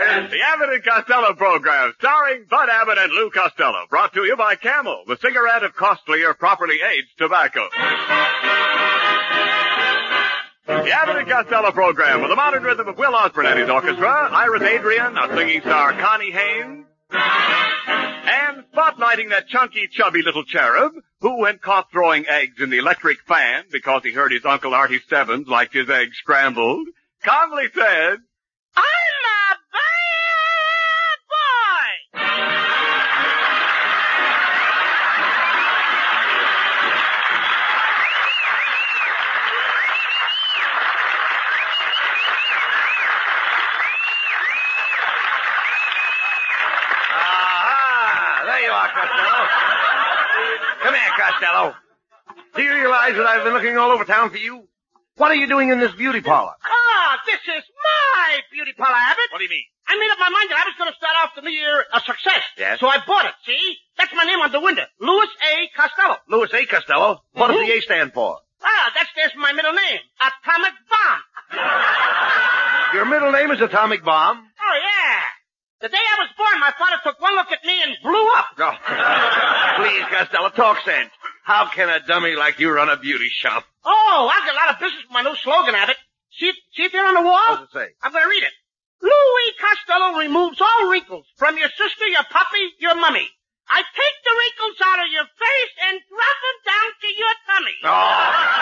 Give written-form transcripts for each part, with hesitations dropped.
The Abbott and Costello program, starring Bud Abbott and Lou Costello, brought to you by Camel, the cigarette of costly or properly aged tobacco. The Abbott and Costello program, with the modern rhythm of Will Osborne and his orchestra, Iris Adrian, a singing star Connie Haynes, and spotlighting that chunky, chubby little cherub who, when caught throwing eggs in the electric fan because he heard his Uncle Artie Stebbins liked his eggs scrambled, calmly said, I'm a bad boy! There you are, Costello. Come here, Costello. Do you realize that I've been looking all over town for you? What are you doing in this beauty parlor? This is my beauty parlor, Abbott. What do you mean? I made up my mind that I was going to start off the new year a success. Yes? So I bought it, see? That's my name on the window. Louis A. Costello. Louis A. Costello? What does the A stand for? That stands for my middle name. Atomic Bomb. Your middle name is Atomic Bomb? Oh, yeah. The day I was born, my father took one look at me and blew up. Oh. Please, Costello, talk sense. How can a dummy like you run a beauty shop? Oh, I've got a lot of business with my new slogan, Abbott. See it there on the wall? What does it say? I'm going to read it. Louis Costello removes all wrinkles from your sister, your puppy, your mummy. I take the wrinkles out of your face and drop them down to your tummy. Oh.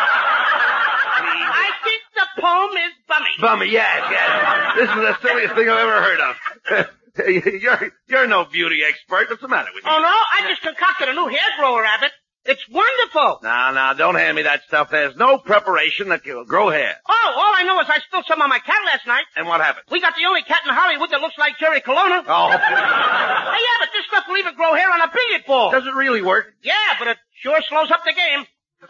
I think the poem is bummy. Bummy, yes. This is the silliest thing I've ever heard of. You're no beauty expert. What's the matter with you? Oh, no? I just concocted a new hair grower, Abbott. It's wonderful. No, don't hand me that stuff. There's no preparation that will grow hair. Oh, all I know is I spilled some on my cat last night. And what happened? We got the only cat in Hollywood that looks like Jerry Colonna. Oh. Hey, yeah, but this stuff will even grow hair on a billiard ball. Does it really work? Yeah, but it sure slows up the game.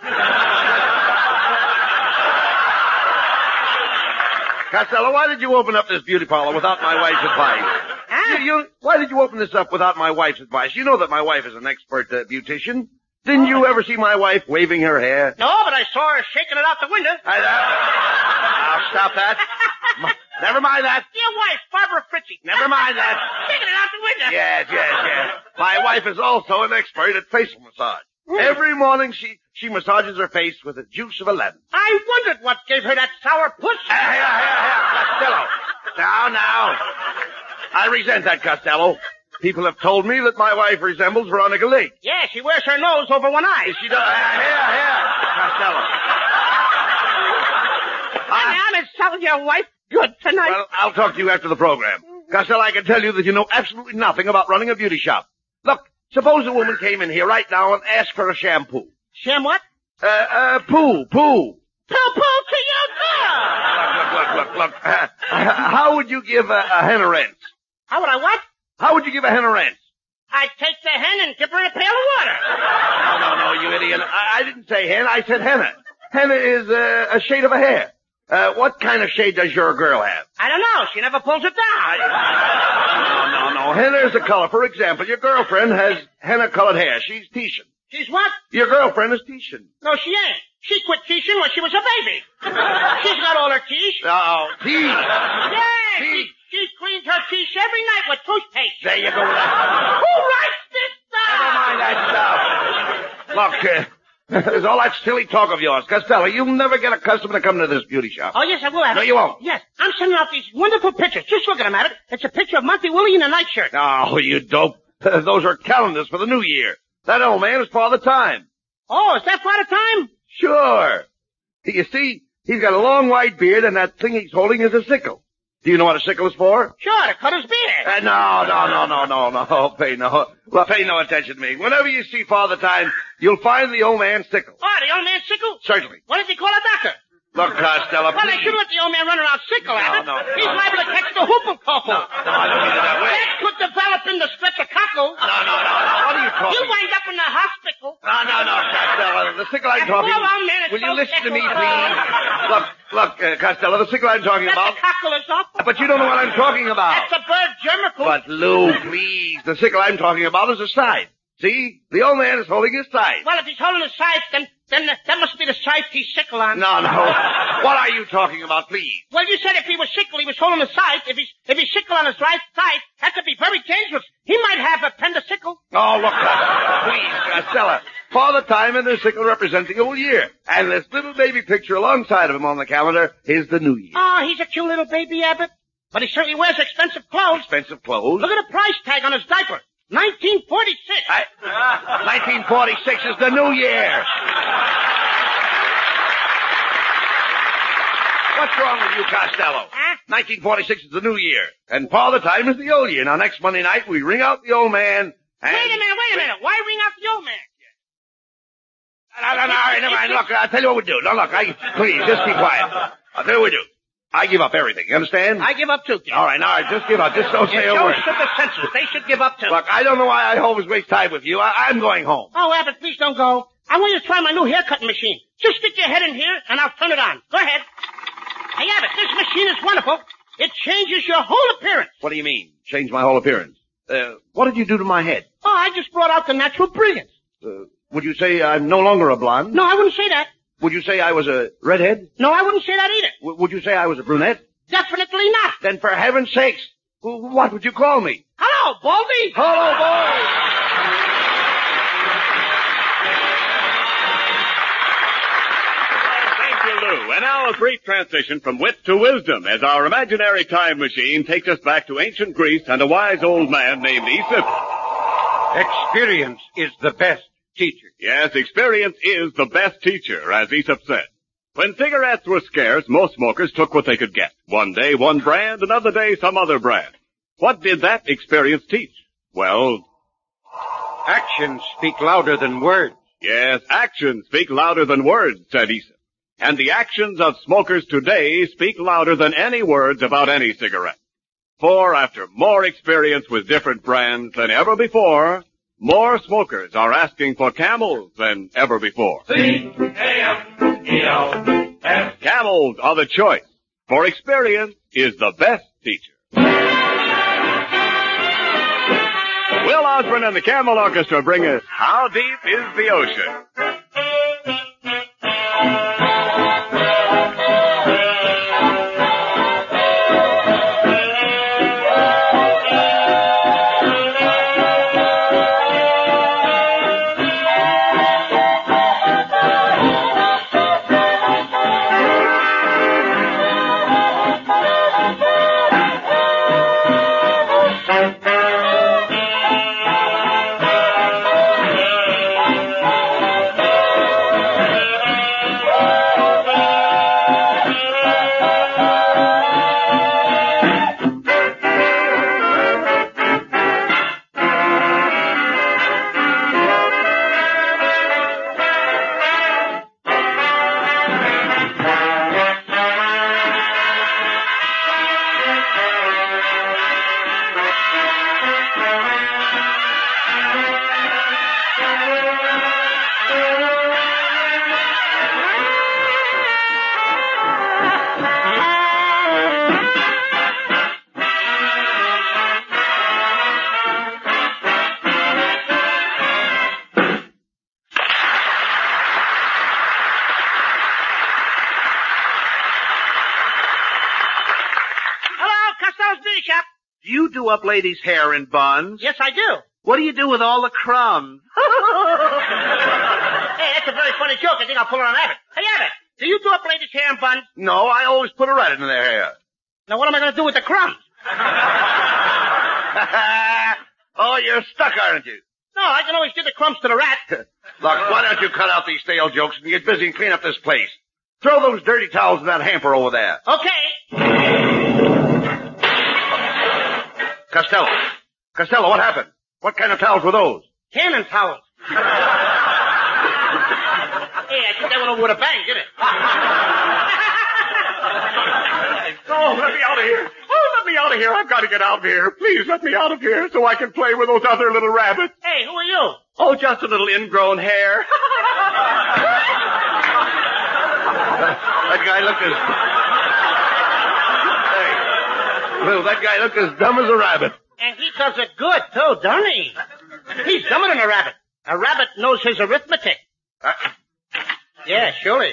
Costello, why did you open up this beauty parlor without my wife's advice? Huh? Why did you open this up without my wife's advice? You know that my wife is an expert beautician. Didn't you ever see my wife waving her hair? No, but I saw her shaking it out the window. Now, stop that. Never mind that. Your wife, Barbara Fritchie. Never mind that. Shaking it out the window. Yes. My wife is also an expert at facial massage. Every morning she massages her face with the juice of a lemon. I wondered what gave her that sour puss. Here, Costello. Now. I resent that, Costello. People have told me that my wife resembles Veronica Lake. Yeah, she wears her nose over one eye. She does. Here, Costello. I'm selling your wife good tonight. Well, I'll talk to you after the program. Costello, I can tell you that you know absolutely nothing about running a beauty shop. Look, suppose a woman came in here right now and asked for a shampoo. Sham what? Poo. Poo-poo to your girl. Look. How would you give a hen a rinse? How would I what? How would you give a hen a rinse? I'd take the hen and dip her in a pail of water. No, you idiot. I didn't say hen, I said henna. Henna is a shade of a hair. What kind of shade does your girl have? I don't know. She never pulls it down. No. Henna is a color. For example, your girlfriend has henna-colored hair. She's Titian. She's what? Your girlfriend is Titian. No, she ain't. She quit teaching when she was a baby. She's got all her teeth. Oh, teeth. Yeah, Teeth. she cleans her teeth every night with toothpaste. There you go with that. Who writes this stuff? Never mind that stuff. Look, there's all that silly talk of yours. Costello, you'll never get a customer to come to this beauty shop. Oh, yes, I will, Abbott. No, you won't. Yes, I'm sending out these wonderful pictures. Just look at them, Abbott. It's a picture of Monty Willie in a nightshirt. Oh, you dope. Those are calendars for the new year. That old man is Father Time. Oh, is that Father Time? Sure. You see, he's got a long white beard, and that thing he's holding is a sickle. Do you know what a sickle is for? Sure, to cut his beard. No. Pay no attention to me. Whenever you see Father Time, you'll find the old man's sickle. Oh, the old man's sickle? Certainly. What did he call a doctor? Look, Costello, Well, they please. should let the old man run around sickle, Abbott. No. He's liable to catch the whooping cough. No, I don't mean it that way. That could develop into streptococcus. No. What are you talking You'll wind up in the hospital. No, Costello. The sickle I'm talking Poor old man is Will you so listen to me, tickled. please? Look, Costello, the sickle I'm talking about. Streptococcus is up. But you don't know what I'm talking about. That's a bird germicle. But, Lou, please, the sickle I'm talking about is a scythe. See? The old man is holding his scythe. Well, if he's holding his scythe, then that must be the scythe he's sickle on. No. What are you talking about, please? Well, you said if he was sickle, he was holding the scythe. If he's sickle on his right scythe, that could be very dangerous. He might have appendicicle. Oh, look, please, Costello. Father Time and the sickle represent the old year. And this little baby picture alongside of him on the calendar is the new year. Oh, he's a cute little baby, Abbott. But he certainly wears expensive clothes. Expensive clothes? Look at the price tag on his diaper. 1946. 1946 is the new year. What's wrong with you, Costello? Huh? 1946 is the new year. And Father Time is the old year. Now, next Monday night, we ring out the old man and... Wait a minute. Why ring out the old man? No, never mind. Look, I'll tell you what we do. No, look, please, just be quiet. I'll tell you what we do. I give up everything, you understand? I give up too, kid. All right, just give up. Just don't say a word. Joe should the census. They should give up too. Look, I don't know why I always waste time with you. I'm going home. Oh, Abbott, please don't go. I want you to try my new haircutting machine. Just stick your head in here, and I'll turn it on. Go ahead. Hey, Abbott, this machine is wonderful. It changes your whole appearance. What do you mean, change my whole appearance? What did you do to my head? Oh, I just brought out the natural brilliance. Would you say I'm no longer a blonde? No, I wouldn't say that. Would you say I was a redhead? No, I wouldn't say that either. Would you say I was a brunette? Definitely not. Then for heaven's sakes, what would you call me? Hello, Baldy. Hello, boy. Thank you, Lou. And now a brief transition from wit to wisdom as our imaginary time machine takes us back to ancient Greece and a wise old man named Aesop. Experience is the best teacher. Yes, experience is the best teacher, as Aesop said. When cigarettes were scarce, most smokers took what they could get. One day, one brand, another day, some other brand. What did that experience teach? Well, Actions speak louder than words. yes, actions speak louder than words, said Aesop. And the actions of smokers today speak louder than any words about any cigarette. For after more experience with different brands than ever before, more smokers are asking for Camels than ever before. C-A-M-E-L-S. Camels are the choice, for experience is the best teacher. Will Osborne and the Camel Orchestra bring us How Deep is the Ocean? Do you do up ladies' hair in buns? Yes, I do. What do you do with all the crumbs? Hey, that's a very funny joke. I think I'll pull it on Abbott. Hey, Abbott, do you do up ladies' hair in buns? No, I always put a rat in their hair. Now, what am I going to do with the crumbs? Oh, you're stuck, aren't you? No, I can always give the crumbs to the rat. Look, why don't you cut out these stale jokes and get busy and clean up this place? Throw those dirty towels in that hamper over there. Okay. Costello, what happened? What kind of towels were those? Cannon towels. Hey, I think that went over with a bang, didn't it? Oh, let me out of here. Oh, let me out of here. I've got to get out of here. Please let me out of here so I can play with those other little rabbits. Hey, who are you? Oh, just a little ingrown hair. That guy looked as... Hey, Lou, that guy looked as dumb as a rabbit. And he does it good, too, doesn't he? He's dumber than a rabbit. A rabbit knows his arithmetic. Yeah, surely.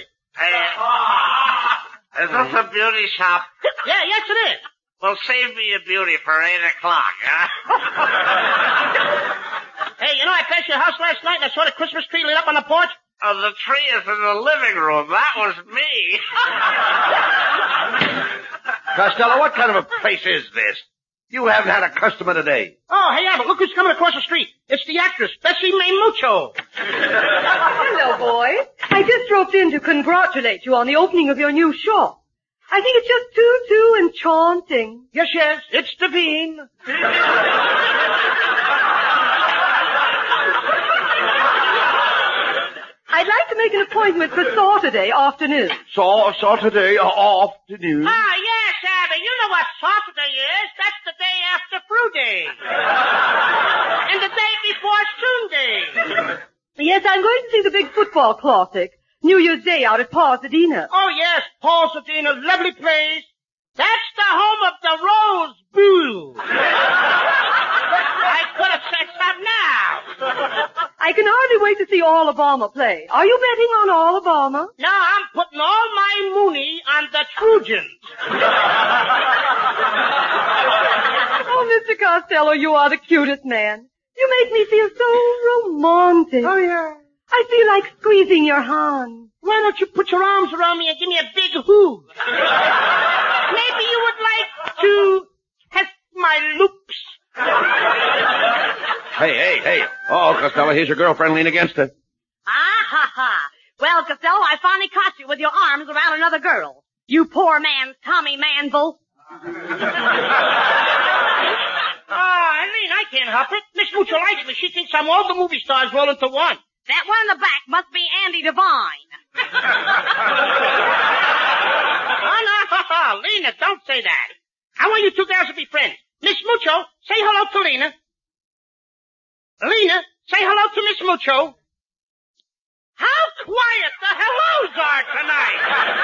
Is this a beauty shop? Yeah, yes it is. Well, save me a beauty for 8 o'clock, huh? Hey, you know, I passed your house last night and I saw the Christmas tree lit up on the porch. Oh, the tree is in the living room. That was me. Costello, what kind of a place is this? You haven't had a customer today. Oh, hey, Albert, look who's coming across the street. It's the actress, Bessie May Mucho. Hello, boys. I just dropped in to congratulate you on the opening of your new shop. I think it's just too enchanting. Yes, it's Devine. I'd like to make an appointment for Saturday afternoon. Saturday afternoon? Ah, yes, Abby. You know what Saturday is. That's the day after Fruit Day. And the day before Sunday. Yes, I'm going to see the big football classic. New Year's Day out at Pasadena. Oh, yes, Pasadena, lovely place. That's the home of the Rose Bowl. I could have said something now. I can hardly wait to see Alabama play. Are you betting on Alabama? No, I'm putting all my money on the Trojans. Oh, Mr. Costello, you are the cutest man. You make me feel so romantic. Oh, yeah. I feel like squeezing your hand. Why don't you put your arms around me and give me a big hug? Maybe you would like to test my loops. Hey. Oh, Costello, here's your girlfriend leaning against it. Ah, ha, ha. Well, Costello, I finally caught you with your arms around another girl. You poor man's Tommy Manville. Eileen, I can't help it. Miss Mucho likes me. She thinks I'm all the movie stars rolled into one. That one in the back must be Andy Devine. Oh, no, Lena, don't say that. I want you two girls to be friends. Miss Mucho, say hello to Lena. Lena, say hello to Miss Mucho. How quiet the hellos are tonight.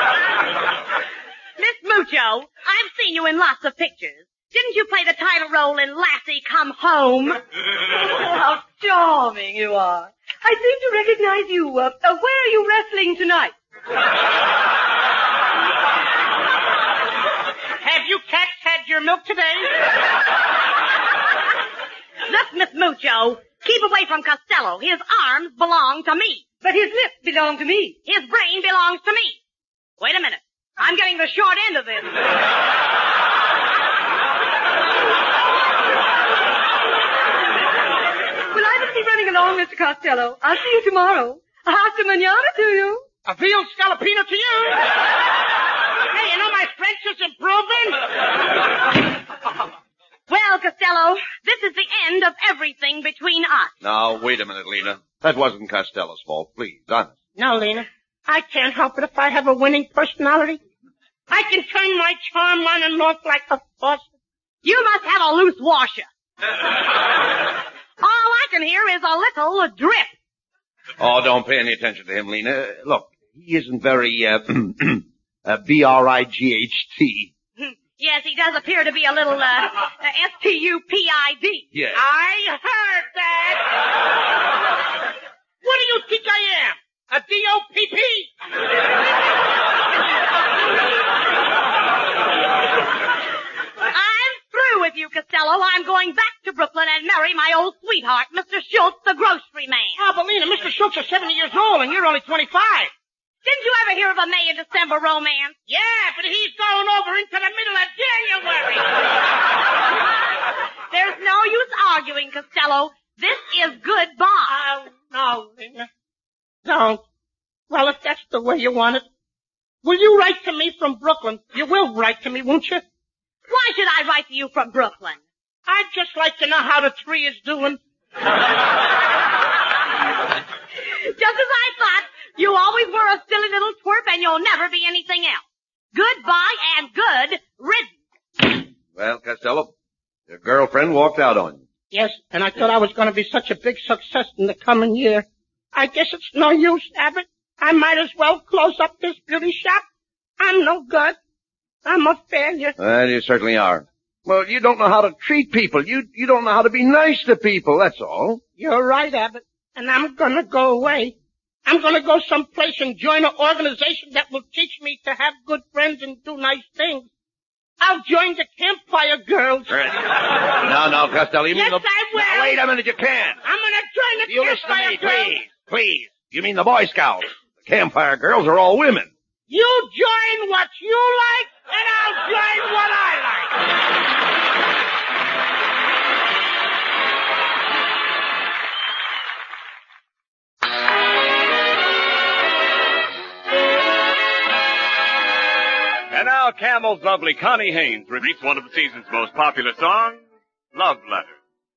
Miss Mucho, I've seen you in lots of pictures. Didn't you play the title role in Lassie Come Home? How charming you are. I seem to recognize you. Where are you wrestling tonight? Have you cats had your milk today? Look, Miss Mucho, keep away from Costello. His arms belong to me. But his lips belong to me. His brain belongs to me. Wait a minute. I'm getting the short end of this. Well, I must be running along, Mr. Costello. I'll see you tomorrow. Hasta mañana to you. A veal scallopino to you. Hey, you know my French is improving. Well, Costello, this is the end of everything between us. Now, wait a minute, Lena. That wasn't Costello's fault. Please, honest. No, Lena. I can't help it if I have a winning personality. I can turn my charm on and off like a faucet. You must have a loose washer. All I can hear is a little drip. Oh, don't pay any attention to him, Lena. Look, he isn't very, B-R-I-G-H-T. Yes, he does appear to be a little, S-T-U-P-I-D. Yeah. I heard that. What do you think I am? A D-O-P-P? I'm through with you, Costello. I'm going back to Brooklyn and marry my old sweetheart, Mr. Schultz, the grocery man. Oh, but Lena, Mr. Schultz is 70 years old and you're only 25. Didn't you ever hear of a May and December romance? Yeah, but he's going over into the middle of January. There's no use arguing, Costello. This is goodbye. No, Lena. Don't. Well, if that's the way you want it, will you write to me from Brooklyn? You will write to me, won't you? Why should I write to you from Brooklyn? I'd just like to know how the tree is doing. Just as I thought, you always were a silly little twerp and you'll never be anything else. Goodbye and good riddance. Well, Costello, your girlfriend walked out on you. Yes, and I thought I was going to be such a big success in the coming year. I guess it's no use, Abbott. I might as well close up this beauty shop. I'm no good. I'm a failure. Well, you certainly are. Well, you don't know how to treat people. You don't know how to be nice to people, that's all. You're right, Abbott. And I'm gonna go away. I'm gonna go someplace and join an organization that will teach me to have good friends and do nice things. I'll join the Campfire Girls. No, Costello, you mean Yes, I will. Now, wait a minute, you can't. I'm gonna join the You listen to Campfire me, Girls. please. You mean the Boy Scouts. The Campfire Girls are all women. You join what you like, and I'll join what I like. And now Camel's lovely Connie Haynes repeats one of the season's most popular songs, Love Letter.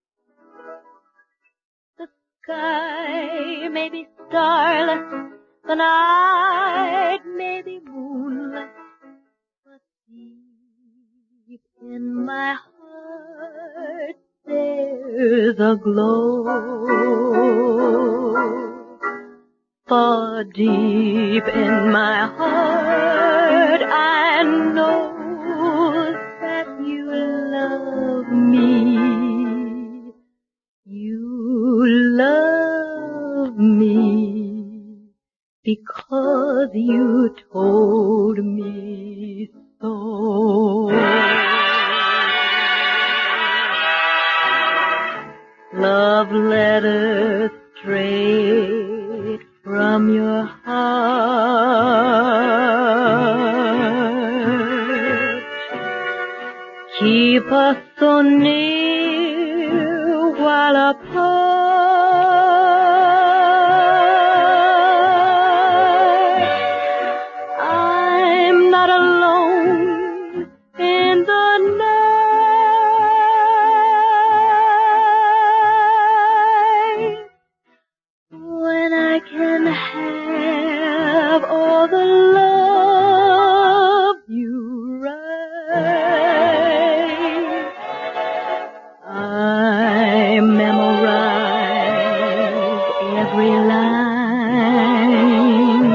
The sky may be starless, the night may be moonless, but deep in my heart there's a glow. For deep in my heart I know that you love me. You love me because you told me so. Love letters straight from your heart keep us so near while apart. I'm not alone in the night when I can have all the love you write. I memorize every line.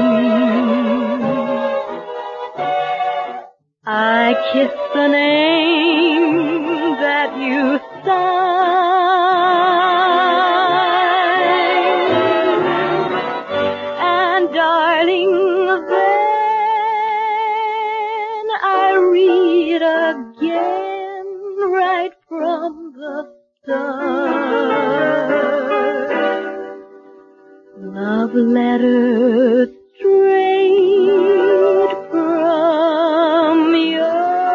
I kiss the name that you sign. And darling, then I read again right from the start. Love letters straight from your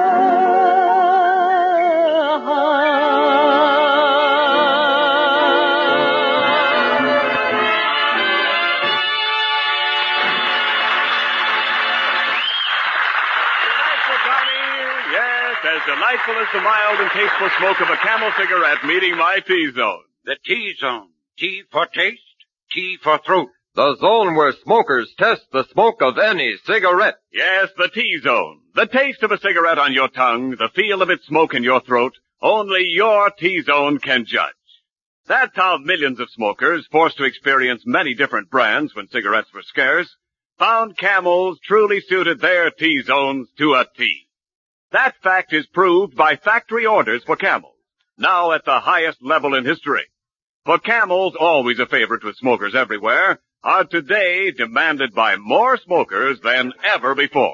As delightful as the mild and tasteful smoke of a Camel cigarette meeting my T-zone. The T-zone. T for taste, T for throat. The zone where smokers test the smoke of any cigarette. Yes, the T-zone. The taste of a cigarette on your tongue, the feel of its smoke in your throat, only your T-zone can judge. That's how millions of smokers, forced to experience many different brands when cigarettes were scarce, found Camels truly suited their T-zones to a T. That fact is proved by factory orders for Camels, now at the highest level in history. For Camels, always a favorite with smokers everywhere, are today demanded by more smokers than ever before.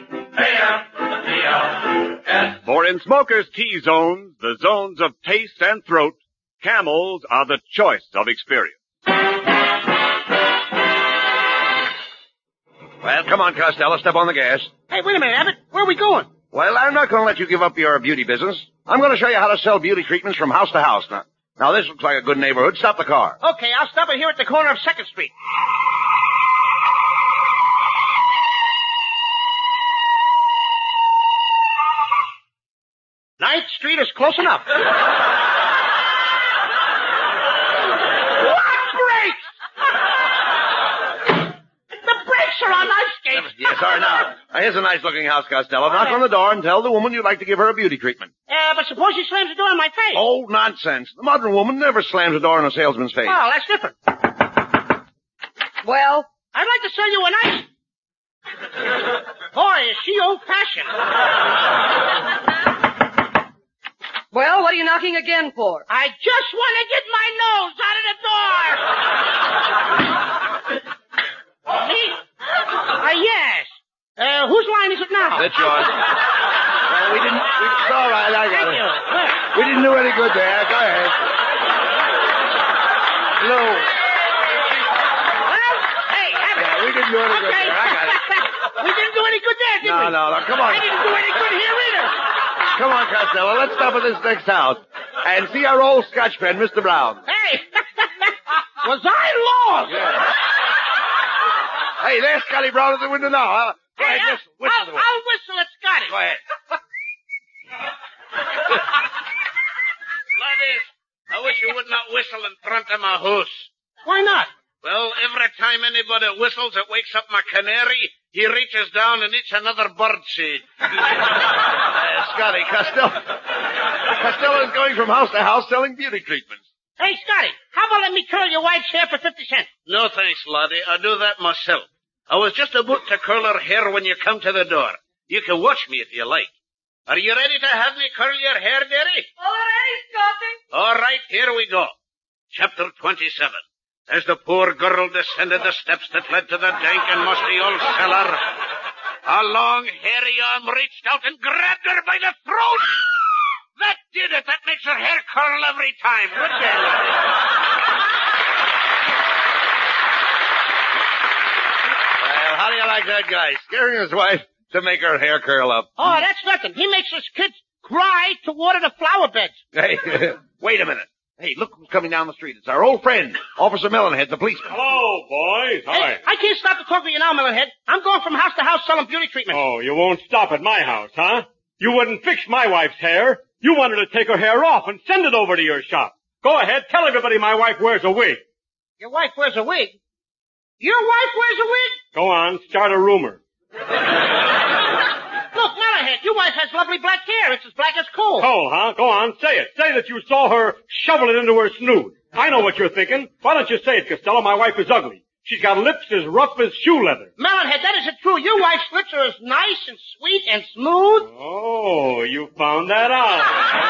C-A-M-E-L-S. For in smokers' T-zones, the zones of taste and throat, Camels are the choice of experience. Well, come on, Costello, step on the gas. Hey, wait a minute, Abbott. Where are we going? Well, I'm not going to let you give up your beauty business. I'm going to show you how to sell beauty treatments from house to house. Now, this looks like a good neighborhood. Stop the car. Okay, I'll stop it here at the corner of 2nd Street. Ninth Street is close enough. What brakes? The brakes are on ice skates. Yes, sir. Now, here's a nice-looking house, Costello. Knock on the door and tell the woman you'd like to give her a beauty treatment. But suppose she slams the door in my face. Oh, nonsense. The modern woman never slams a door in a salesman's face. Oh, that's different. Well, I'd like to sell you an ice. Boy, is she old-fashioned. Well, what are you knocking again for? I just want to get my nose out of the door. Me? Yes. Whose line is it now? That's yours. It's all right, I got it. We didn't do any good there. Go ahead. Lou. Well, hey, Yeah, we didn't do any good there. I got it. We didn't do any good there, did we? No, come on. I didn't do any good here either. Come on, Costello. Let's stop at this next house and see our old Scotch friend, Mr. Brown. Hey, was I lost? Yeah. Hey, there's Scotty Brown at the window now. Huh? Go ahead, whistle to him. I'll whistle at Scotty. Go ahead. Ladies, I wish you would not whistle in front of my house. Why not? Well, every time anybody whistles, it wakes up my canary. He reaches down and eats another bird seed. Scotty, Costello is going from house to house selling beauty treatments. Hey, Scotty, how about let me curl your wife's hair for 50 cents? No thanks, laddie. I do that myself. I was just about to curl her hair when you come to the door. You can watch me if you like. Are you ready to have me curl your hair, dearie? All ready, Scotty. All right, here we go. Chapter 27. As the poor girl descended the steps that led to the dank and musty old cellar, a long, hairy arm reached out and grabbed her by the throat. That did it. That makes her hair curl every time. Good day, laddie. Well, how do you like that guy? Scaring his wife to make her hair curl up. Oh, that's nothing. He makes his kids cry to water the flower beds. Hey, wait a minute. Hey, look who's coming down the street. It's our old friend, Officer Melonhead, the policeman. Hello, boys. Hi. Hey, I can't stop to talk to you now, Melonhead. I'm going from house to house selling beauty treatment. Oh, you won't stop at my house, huh? You wouldn't fix my wife's hair. You wanted to take her hair off and send it over to your shop. Go ahead, tell everybody my wife wears a wig. Your wife wears a wig? Your wife wears a wig? Go on, start a rumor. Look, Melonhead, your wife has lovely black hair. It's as black as coal. Coal, huh? Go on, say it. Say that you saw her shovel it into her snoot. I know what you're thinking. Why don't you say it, Costello? My wife is ugly. She's got lips as rough as shoe leather. Melonhead, that isn't true. Your wife's lips are as nice and sweet and smooth. Oh, you found that out.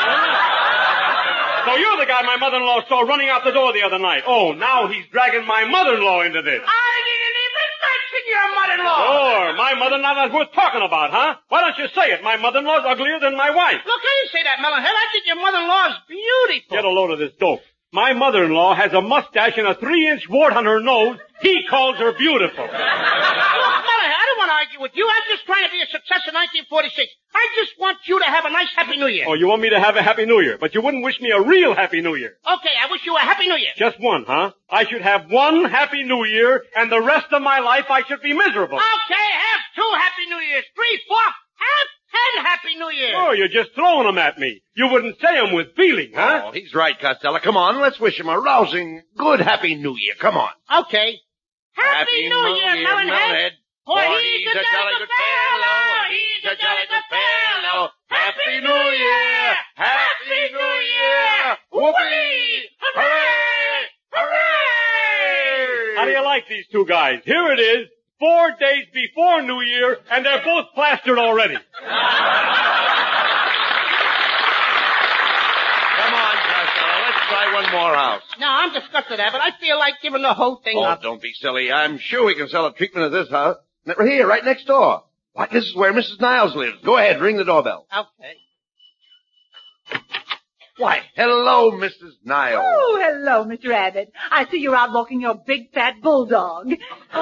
So you're the guy my mother-in-law saw running out the door the other night. Oh, now he's dragging my mother-in-law into this. I didn't even mention your mother-in-law. Sure, my mother-in-law that's worth talking about, huh? Why don't you say it? My mother-in-law's uglier than my wife. Look, I didn't say that, Melonhead. I think your mother-in-law is beautiful. Get a load of this dope. My mother-in-law has a mustache and a 3-inch wart on her nose. He calls her beautiful. Look, Melonhead, I don't want to argue with you. I'm just trying to be a success in 1946. I just want you to have a nice Happy New Year. Oh, you want me to have a Happy New Year, but you wouldn't wish me a real Happy New Year. Okay, I wish you a Happy New Year. Just one, huh? I should have one Happy New Year, and the rest of my life I should be miserable. Okay, have 2 Happy New Years. 3, 4, have 10 Happy New Years. Oh, you're just throwing them at me. You wouldn't say them with feeling, huh? Oh, he's right, Costello. Come on, let's wish him a rousing, good Happy New Year. Come on. Okay. Happy New Year, Melonhead. For he's a jolly good fellow. He's a jolly good fellow. Happy New Year. Happy New Year. Whoopee. Hooray. Hooray. How do you like these two guys? Here it is, 4 days before New Year, and they're both plastered already. Come on, Costello. Let's try one more house. No, I'm disgusted at it. I feel like giving the whole thing up. Don't be silly. I'm sure we can sell a treatment at this house. We're here, right next door. Why, this is where Mrs. Niles lives. Go ahead, ring the doorbell. Okay. Why, hello, Mrs. Niles. Oh, hello, Mr. Abbott. I see you're out walking your big fat bulldog.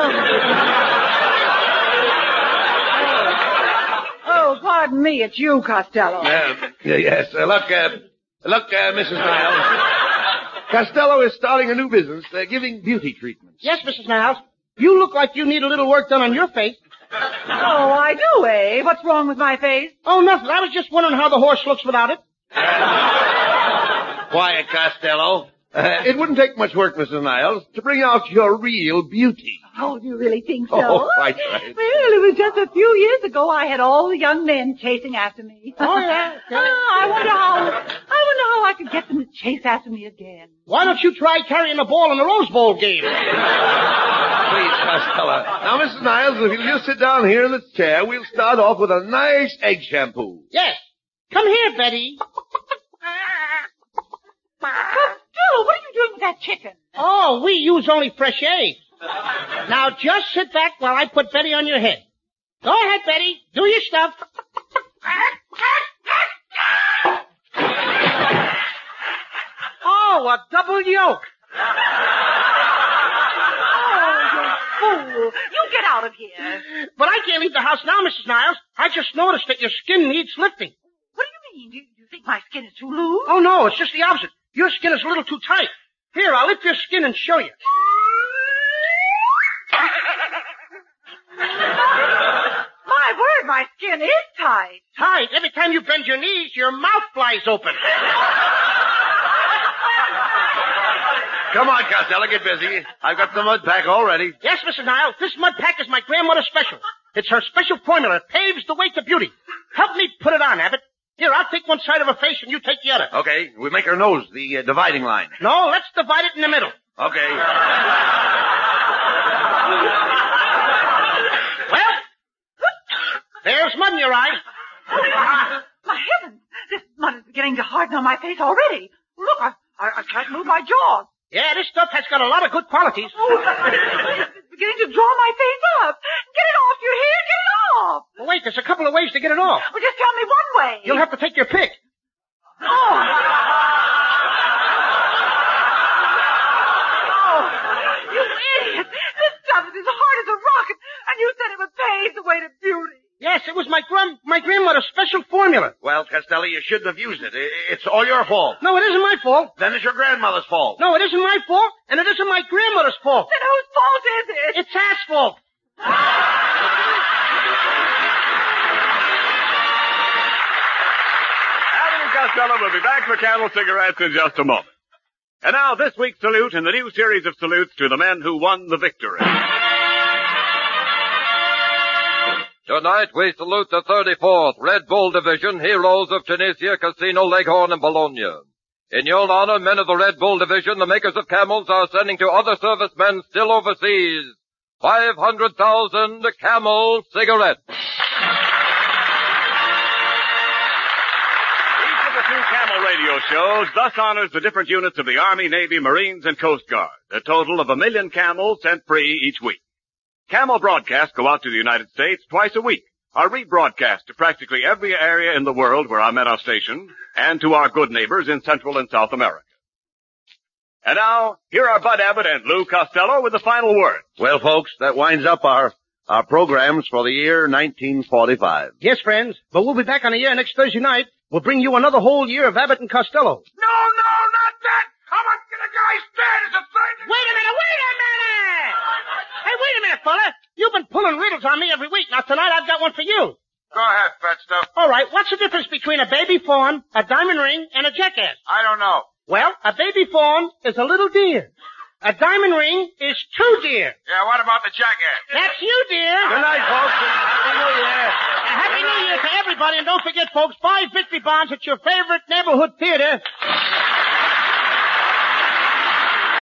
Oh, pardon me, it's you, Costello. Yes, look, Mrs. Niles. Costello is starting a new business, giving beauty treatments. Yes, Mrs. Niles. You look like you need a little work done on your face. Oh, I do, eh? What's wrong with my face? Oh, nothing. I was just wondering how the horse looks without it. Quiet, Costello. It wouldn't take much work, Mrs. Niles, to bring out your real beauty. Oh, do you really think so? Oh, right. Well, it was just a few years ago I had all the young men chasing after me. Oh, yeah. I wonder how I could get them to chase after me again. Why don't you try carrying the ball in the Rose Bowl game? Please, Costello. Now, Mrs. Niles, if you'll just sit down here in this chair, we'll start off with a nice egg shampoo. Yes. Come here, Betty. chicken. Oh, we use only fresh eggs. Now just sit back while I put Betty on your head. Go ahead, Betty. Do your stuff. Oh, a double yolk. Fool. You get out of here. But I can't leave the house now, Mrs. Niles. I just noticed that your skin needs lifting. What do you mean? Do you think my skin is too loose? Oh, no, it's just the opposite. Your skin is a little too tight. Here, I'll lift your skin and show you. My word, my skin is tight. Tight? Every time you bend your knees, your mouth flies open. Come on, Costello, get busy. I've got the mud pack all ready. Yes, Mrs. Niles, this mud pack is my grandmother's special. It's her special formula. It paves the way to beauty. Help me put it on, Abbott. Here, I'll take one side of her face and you take the other. Okay, we make her nose the dividing line. No, let's divide it in the middle. Okay. Well, there's mud in your eye. My heavens, this mud is beginning to harden on my face already. Look, I can't move my jaws. Yeah, this stuff has got a lot of good qualities. Oh, it's beginning to draw my face up. Get it off your hair, get it off. Well, wait, there's a couple of ways to get it off. Well, just tell me one way. You'll have to take your pick. Oh, you idiot. This stuff is as hard as a rock, and you said it would pave the way to beauty. Yes, it was my grandmother's special formula. Well, Costello, you shouldn't have used it. It's all your fault. No, it isn't my fault. Then it's your grandmother's fault. No, it isn't my fault, and it isn't my grandmother's fault. Then whose fault is it? It's asphalt. Abbott and Costello will be back for Camel Cigarettes in just a moment. And now this week's salute in the new series of salutes to the men who won the victory. Tonight we salute the 34th Red Bull Division, heroes of Tunisia, Casino, Leghorn, and Bologna. In your honor, men of the Red Bull Division, the makers of camels are sending to other servicemen still overseas 500,000 Camel cigarettes. Each of the two Camel radio shows thus honors the different units of the Army, Navy, Marines, and Coast Guard. A total of 1 million camels sent free each week. Camel broadcasts go out to the United States twice a week, are rebroadcast to practically every area in the world where our men are stationed, and to our good neighbors in Central and South America. And now, here are Bud Abbott and Lou Costello with the final word. Well, folks, that winds up our programs for the year 1945. Yes, friends, but we'll be back on the air next Thursday night. We'll bring you another whole year of Abbott and Costello. No, not that! How much can a guy stand as a thing? Wait a minute! Hey, wait a minute, fella. You've been pulling riddles on me every week. Now, tonight I've got one for you. Go ahead, fat stuff. All right, what's the difference between a baby fawn, a diamond ring, and a jackass? I don't know. Well, a baby fawn is a little deer. A diamond ring is 2 deer. Yeah, what about the jackass? That's you, dear. Good night, folks. Happy New Year. Happy New Year to everybody, and don't forget, folks, 5 victory bonds at your favorite neighborhood theater.